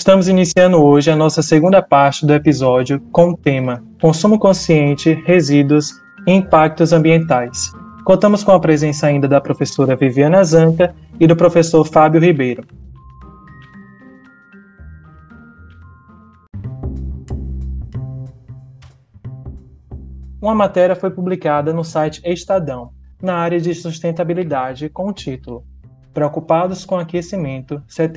Estamos iniciando hoje a nossa segunda parte do episódio com o tema Consumo Consciente, Resíduos e Impactos Ambientais. Contamos com a presença ainda da professora Viviana Zanca e do professor Fábio Ribeiro. Uma matéria foi publicada no site Estadão, na área de sustentabilidade, com o título Preocupados com aquecimento,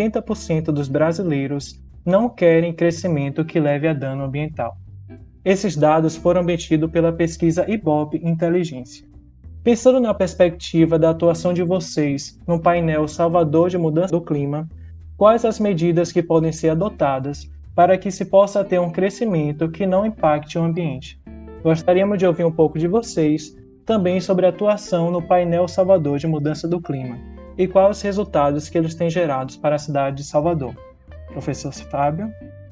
70% dos brasileiros não querem crescimento que leve a dano ambiental. Esses dados foram obtidos pela pesquisa Ibope Inteligência. Pensando na perspectiva da atuação de vocês no painel Salvador de Mudança do Clima, quais as medidas que podem ser adotadas para que se possa ter um crescimento que não impacte o ambiente? Gostaríamos de ouvir um pouco de vocês também sobre a atuação no painel Salvador de Mudança do Clima e quais os resultados que eles têm gerado para a cidade de Salvador. Professor Fábio?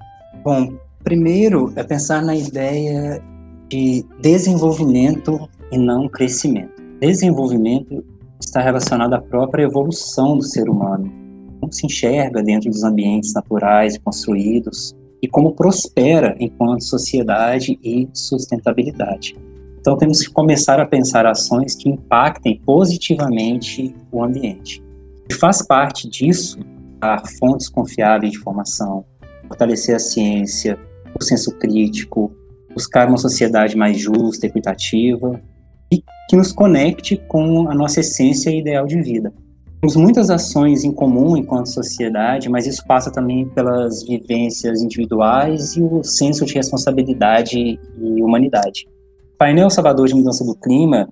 Bom, primeiro é pensar na ideia de desenvolvimento e não crescimento. Desenvolvimento está relacionado à própria evolução do ser humano, como se enxerga dentro dos ambientes naturais construídos e como prospera enquanto sociedade e sustentabilidade. Então temos que começar a pensar ações que impactem positivamente o ambiente. E faz parte disso dar fontes confiáveis de informação, fortalecer a ciência, o senso crítico, buscar uma sociedade mais justa, equitativa e que nos conecte com a nossa essência e ideal de vida. Temos muitas ações em comum enquanto sociedade, mas isso passa também pelas vivências individuais e o senso de responsabilidade e humanidade. O painel Salvador de Mudança do Clima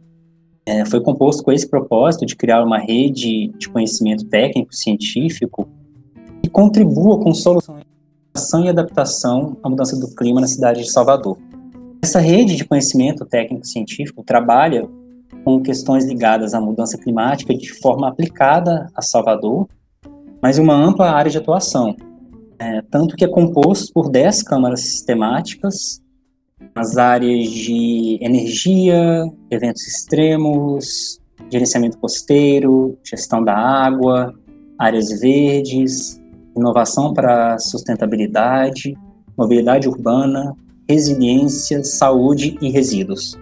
foi composto com esse propósito de criar uma rede de conhecimento técnico-científico que contribua com soluções de ação e adaptação à mudança do clima na cidade de Salvador. Essa rede de conhecimento técnico-científico trabalha com questões ligadas à mudança climática de forma aplicada a Salvador, mas em uma ampla área de atuação, tanto que é composto por 10 câmaras sistemáticas nas áreas de energia, eventos extremos, gerenciamento costeiro, gestão da água, áreas verdes, inovação para sustentabilidade, mobilidade urbana, resiliência, saúde e resíduos.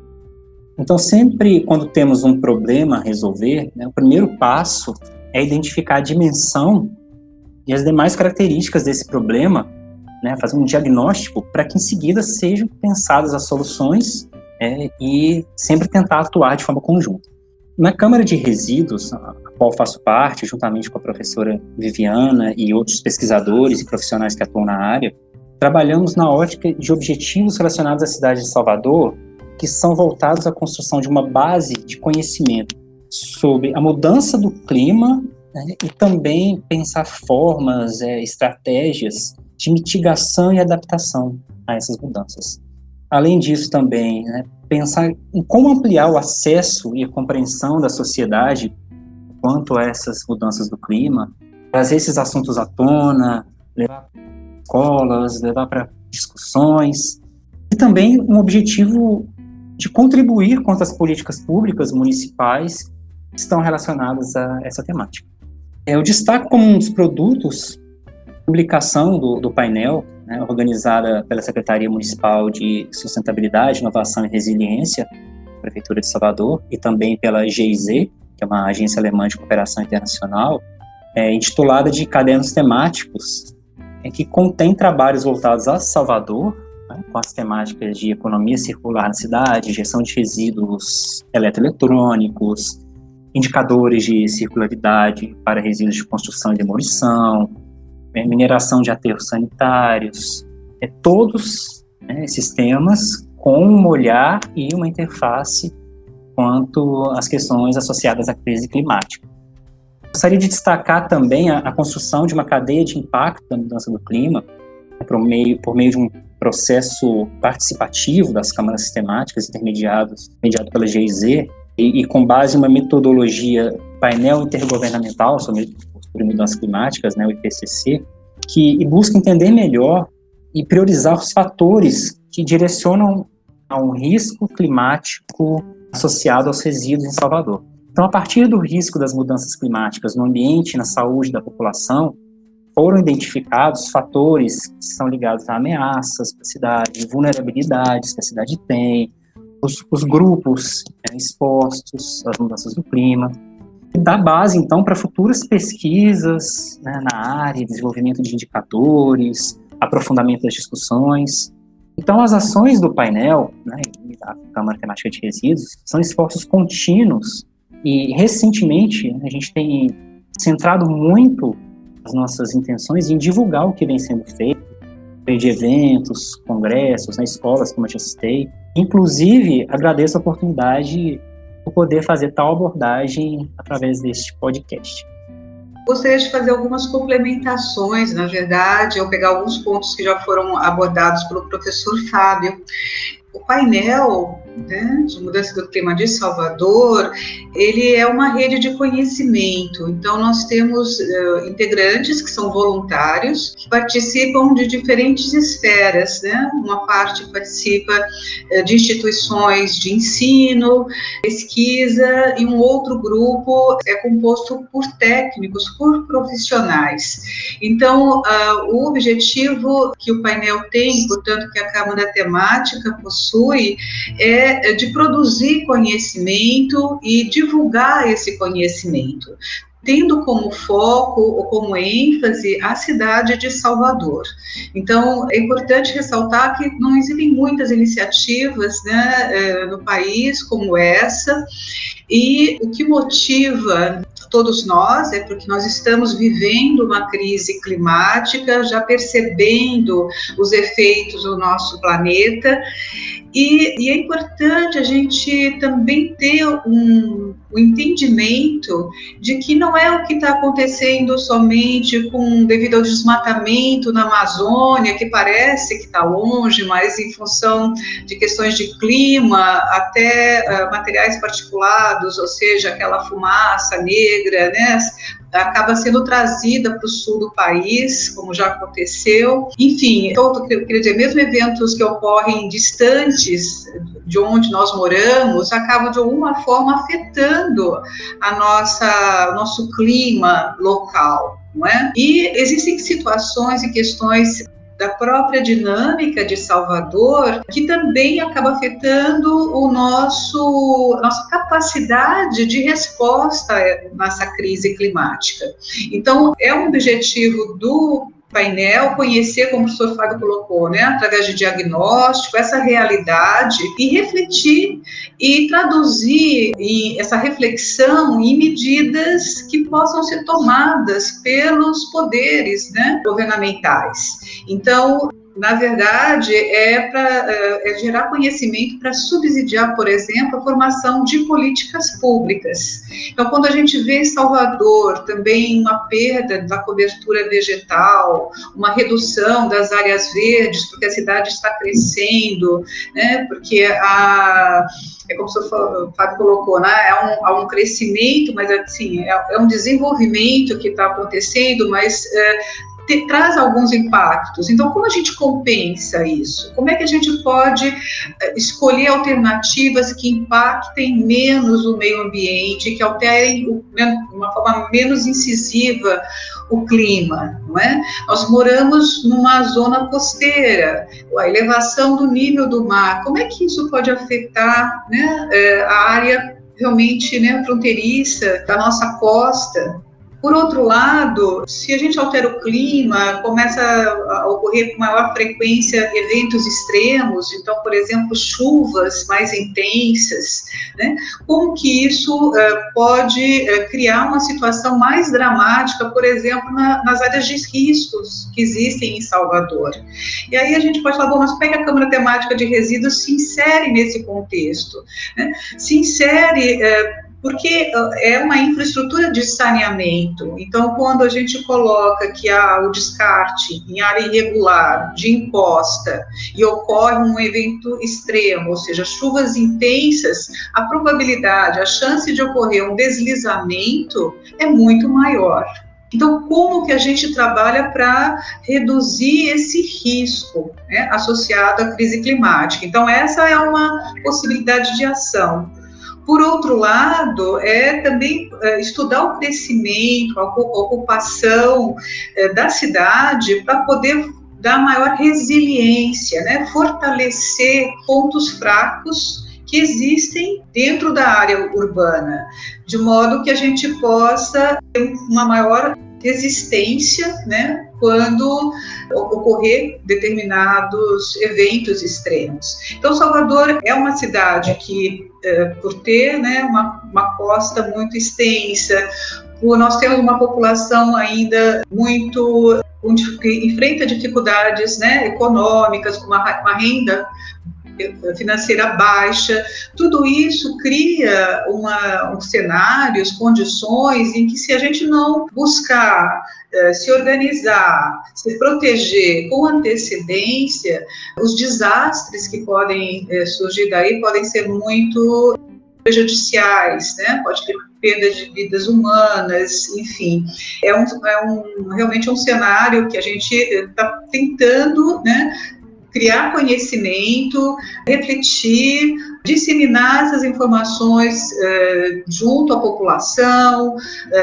Então, sempre quando temos um problema a resolver, o primeiro passo é identificar a dimensão e as demais características desse problema, fazer um diagnóstico para que em seguida sejam pensadas as soluções e sempre tentar atuar de forma conjunta. Na Câmara de Resíduos, a qual faço parte, juntamente com a professora Viviana e outros pesquisadores e profissionais que atuam na área, trabalhamos na ótica de objetivos relacionados à cidade de Salvador, que são voltados à construção de uma base de conhecimento sobre a mudança do clima e também pensar formas, estratégias de mitigação e adaptação a essas mudanças. Além disso também, pensar em como ampliar o acesso e a compreensão da sociedade quanto a essas mudanças do clima, trazer esses assuntos à tona, levar para escolas, levar para discussões, e também um objetivo de contribuir com as políticas públicas municipais que estão relacionadas a essa temática. Eu destaco como um dos produtos a publicação do painel, organizada pela Secretaria Municipal de Sustentabilidade, Inovação e Resiliência, Prefeitura de Salvador, e também pela GIZ, que é uma agência alemã de cooperação internacional, intitulada de Cadernos Temáticos, que contém trabalhos voltados a Salvador, com as temáticas de economia circular na cidade, gestão de resíduos eletroeletrônicos, indicadores de circularidade para resíduos de construção e demolição, mineração de aterros sanitários, todos esses temas com um olhar e uma interface quanto às questões associadas à crise climática. Gostaria de destacar também a construção de uma cadeia de impacto da mudança do clima por meio de um processo participativo das câmaras sistemáticas mediado pela GIZ e com base em uma metodologia painel intergovernamental sobre mudanças climáticas, o IPCC, que busca entender melhor e priorizar os fatores que direcionam a um risco climático associado aos resíduos em Salvador. Então, a partir do risco das mudanças climáticas no ambiente e na saúde da população, foram identificados fatores que são ligados a ameaças para a cidade, vulnerabilidades que a cidade tem, os grupos expostos às mudanças do clima, e dá base, então, para futuras pesquisas, né, na área, desenvolvimento de indicadores, aprofundamento das discussões. Então, as ações do painel, né, e da Câmara Temática de Resíduos, são esforços contínuos, e recentemente a gente tem centrado muito as nossas intenções em divulgar o que vem sendo feito, de eventos, congressos, escolas, como eu já citei. Inclusive, agradeço a oportunidade de poder fazer tal abordagem através deste podcast. Gostaria de fazer algumas complementações, na verdade, ou pegar alguns pontos que já foram abordados pelo professor Fábio. O painel, né, de mudança do clima de Salvador, ele é uma rede de conhecimento. Então, nós temos integrantes que são voluntários, que participam de diferentes esferas, né? Uma parte participa de instituições de ensino, pesquisa, e um outro grupo é composto por técnicos, por profissionais. Então, o objetivo que o painel tem, portanto, que a Câmara Temática possui, é de produzir conhecimento e divulgar esse conhecimento, tendo como foco ou como ênfase a cidade de Salvador. Então, é importante ressaltar que não existem muitas iniciativas, né, no país como essa, e o que motiva todos nós é porque nós estamos vivendo uma crise climática, já percebendo os efeitos do nosso planeta, e é importante a gente também ter um entendimento de que não é o que está acontecendo somente devido ao desmatamento na Amazônia, que parece que está longe, mas em função de questões de clima, até materiais particulados, ou seja, aquela fumaça negra, né, acaba sendo trazida para o sul do país, como já aconteceu. Enfim, eu queria dizer, mesmo eventos que ocorrem distantes de onde nós moramos, acabam de alguma forma afetando nosso clima local, não é? E existem situações e questões da própria dinâmica de Salvador, que também acaba afetando nossa capacidade de resposta nessa crise climática. Então, é um objetivo do painel conhecer, como o professor Fábio colocou, né, através de diagnóstico, essa realidade, e refletir e traduzir essa reflexão em medidas que possam ser tomadas pelos poderes, né, governamentais. Então, na verdade, é gerar conhecimento para subsidiar, por exemplo, a formação de políticas públicas. Então, quando a gente vê em Salvador também uma perda da cobertura vegetal, uma redução das áreas verdes, porque a cidade está crescendo, né, porque é como o Fábio colocou, né, há um crescimento, mas assim, é um desenvolvimento que está acontecendo, mas traz alguns impactos. Então, como a gente compensa isso? Como é que a gente pode escolher alternativas que impactem menos o meio ambiente, que alterem de uma forma menos incisiva o clima, não é? Nós moramos numa zona costeira, a elevação do nível do mar, como é que isso pode afetar, né, a área realmente, né, fronteiriça da nossa costa? Por outro lado, se a gente altera o clima, começa a ocorrer com maior frequência eventos extremos, então, por exemplo, chuvas mais intensas, né? Como que isso pode criar uma situação mais dramática, por exemplo, nas áreas de riscos que existem em Salvador? E aí a gente pode falar, bom, mas como é que a Câmara Temática de Resíduos se insere nesse contexto, né? Se insere porque é uma infraestrutura de saneamento. Então, quando a gente coloca que há o descarte em área irregular, de imposta, e ocorre um evento extremo, ou seja, chuvas intensas, a probabilidade, a chance de ocorrer um deslizamento é muito maior. Então, como que a gente trabalha para reduzir esse risco, né, associado à crise climática? Então, essa é uma possibilidade de ação. Por outro lado, é também estudar o crescimento, a ocupação da cidade para poder dar maior resiliência, né? Fortalecer pontos fracos que existem dentro da área urbana, de modo que a gente possa ter uma maior resistência, né, quando ocorrer determinados eventos extremos. Então, Salvador é uma cidade que, por ter, né, uma costa muito extensa, nós temos uma população ainda muito que enfrenta dificuldades, né, econômicas, com uma renda financeira baixa, tudo isso cria cenários, condições em que, se a gente não buscar se organizar, se proteger com antecedência, os desastres que podem surgir daí podem ser muito prejudiciais, né? Pode ter perda de vidas humanas, enfim. Realmente um cenário que a gente está tentando, né, criar conhecimento, refletir, disseminar essas informações junto à população,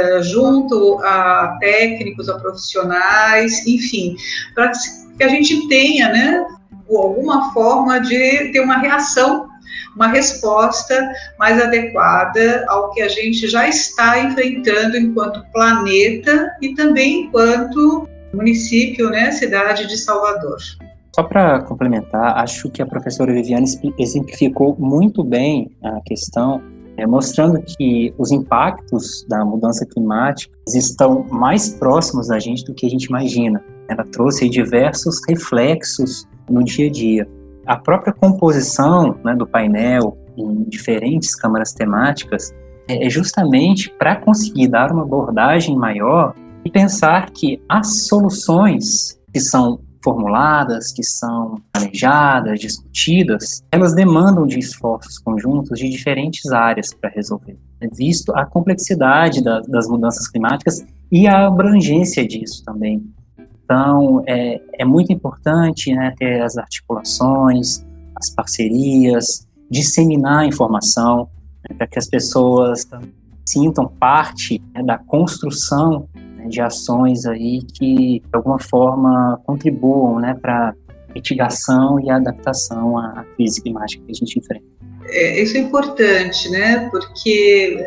junto a técnicos, a profissionais, enfim, para que a gente tenha, né, alguma forma de ter uma reação, uma resposta mais adequada ao que a gente já está enfrentando enquanto planeta e também enquanto município, né, cidade de Salvador. Só para complementar, acho que a professora Viviane exemplificou muito bem a questão, mostrando que os impactos da mudança climática estão mais próximos da gente do que a gente imagina. Ela trouxe diversos reflexos no dia a dia. A própria composição, né, do painel em diferentes câmaras temáticas é justamente para conseguir dar uma abordagem maior e pensar que as soluções que são formuladas, que são planejadas, discutidas, elas demandam de esforços conjuntos de diferentes áreas para resolver, visto a complexidade das mudanças climáticas e a abrangência disso também. Então, é muito importante, né, ter as articulações, as parcerias, disseminar a informação, né, para que as pessoas sintam parte, né, da construção de ações aí que, de alguma forma, contribuam, né, para a mitigação e a adaptação à crise climática que a gente enfrenta. Isso é importante, né, porque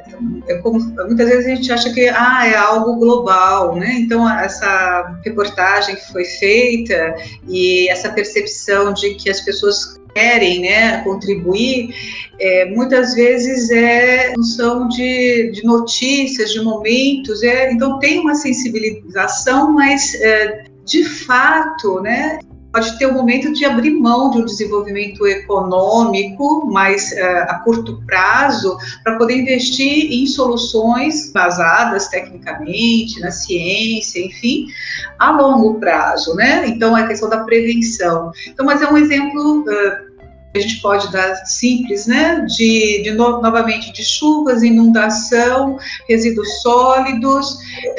muitas vezes a gente acha que é algo global, né, então essa reportagem que foi feita e essa percepção de que as pessoas querem, né, contribuir, muitas vezes é função de notícias, de momentos, então tem uma sensibilização, mas de fato, né, pode ter um momento de abrir mão de um desenvolvimento econômico mais a curto prazo para poder investir em soluções basadas tecnicamente, na ciência, enfim, a longo prazo, né? Então, é a questão da prevenção. Então, mas é um exemplo que a gente pode dar simples, né? Novamente, de chuvas, inundação, resíduos sólidos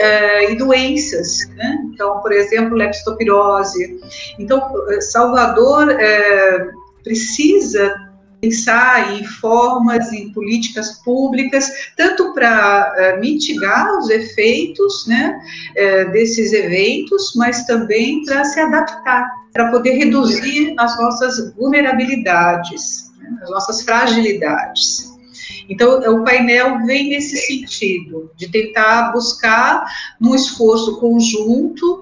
e doenças, né? Então, por exemplo, leptopirose. Então, Salvador precisa pensar em formas, em políticas públicas, tanto para mitigar os efeitos, né, desses eventos, mas também para se adaptar, para poder reduzir as nossas vulnerabilidades, né, as nossas fragilidades. Então, o painel vem nesse sentido, de tentar buscar, num esforço conjunto,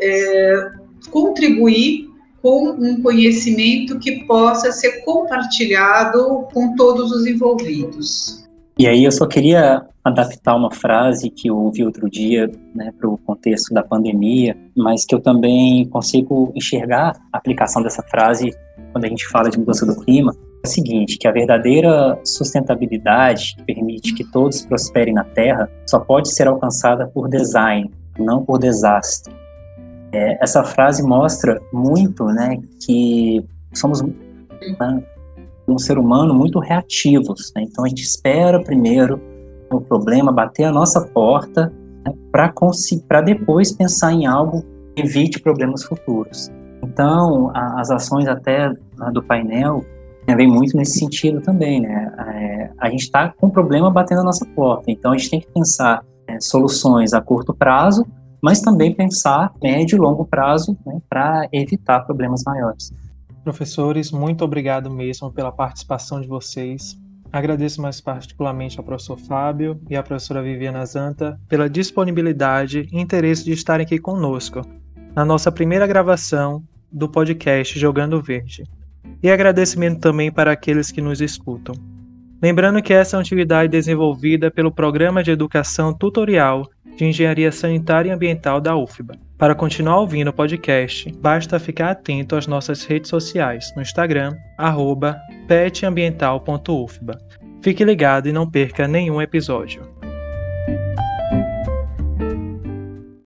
contribuir com um conhecimento que possa ser compartilhado com todos os envolvidos. E aí eu só queria adaptar uma frase que eu ouvi outro dia, né, para o contexto da pandemia, mas que eu também consigo enxergar a aplicação dessa frase quando a gente fala de mudança do clima. É o seguinte, que a verdadeira sustentabilidade que permite que todos prosperem na Terra só pode ser alcançada por design, não por desastre. Essa frase mostra muito, né, que somos, né, um ser humano muito reativos, né? Então a gente espera primeiro o problema bater a nossa porta, né, para depois pensar em algo que evite problemas futuros. Então as ações até, né, do painel vem muito nesse sentido também, né? A gente está com um problema batendo na nossa porta, então a gente tem que pensar soluções a curto prazo, mas também pensar médio e longo prazo, né, para evitar problemas maiores. Professores, muito obrigado mesmo pela participação de vocês. Agradeço mais particularmente ao professor Fábio e à professora Viviana Zanta pela disponibilidade e interesse de estarem aqui conosco na nossa primeira gravação do podcast Jogando Verde. E agradecimento também para aqueles que nos escutam. Lembrando que essa é uma atividade desenvolvida pelo Programa de Educação Tutorial de Engenharia Sanitária e Ambiental da UFBA. Para continuar ouvindo o podcast, basta ficar atento às nossas redes sociais no Instagram, @petambiental.ufba. Fique ligado e não perca nenhum episódio.